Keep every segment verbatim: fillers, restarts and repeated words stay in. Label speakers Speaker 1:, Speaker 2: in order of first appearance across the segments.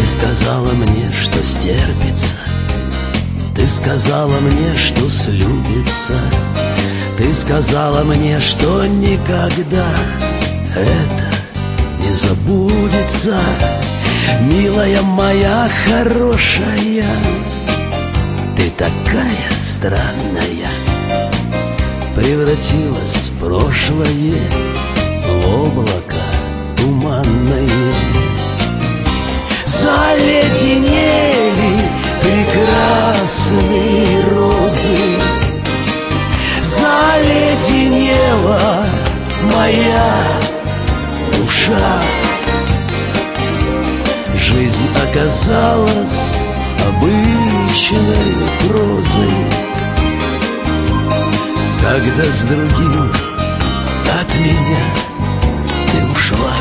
Speaker 1: Ты сказала мне, что стерпится, ты сказала мне, что слюбится, ты сказала мне, что никогда это не забудется. Милая моя хорошая, ты такая странная, превратилась в прошлое, в облако туманное. Заледенели прекрасные розы, заледенела моя душа. Жизнь оказалась обычной прозой, когда с другим от меня ты ушла.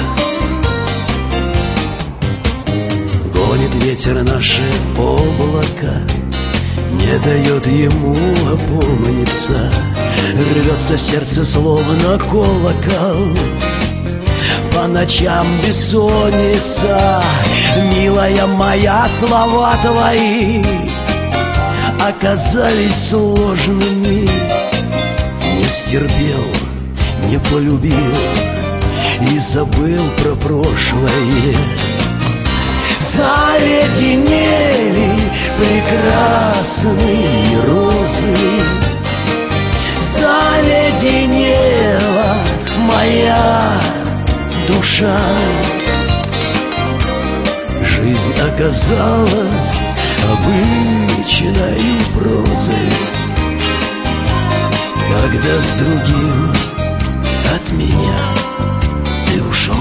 Speaker 1: Гонит ветер наше облако, не дает ему опомниться, рвется сердце словно колокол, по ночам бессонница. Милая моя, слова твои оказались сложными. Не стерпел, не полюбил и забыл про прошлое. Заледенели прекрасные розы, заледенела моя душа. Жизнь оказалась обычной прозой, когда с другим от меня ты ушла.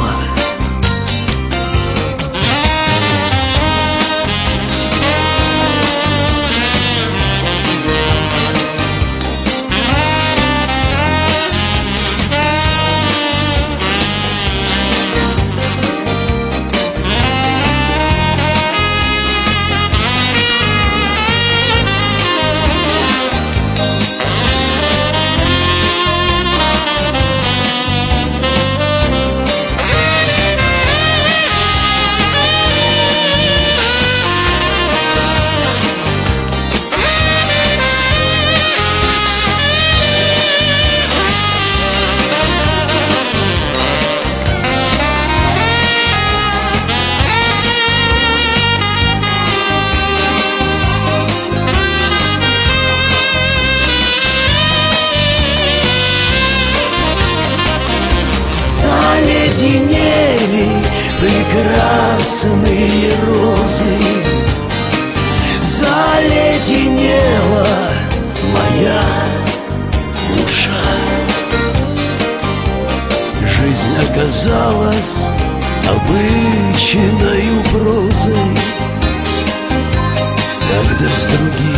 Speaker 1: Заледенели прекрасные розы, заледенела моя душа. Жизнь оказалась обычною прозой, когда с другим